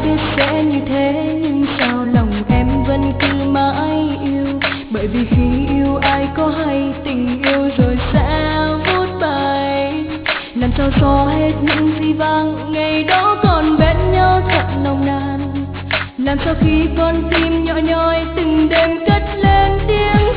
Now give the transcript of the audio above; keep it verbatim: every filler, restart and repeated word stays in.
biết sẽ như thế, nhưng sao lòng em vẫn cứ mãi yêu. Bởi vì khi yêu ai có hay tình yêu rồi sẽ vút bay. Làm sao xóa hết những gì vang ngày đó còn bên nhau thật nồng nàn. Làm sao khi con tim nhỏ nhói từng đêm cất lên tiếng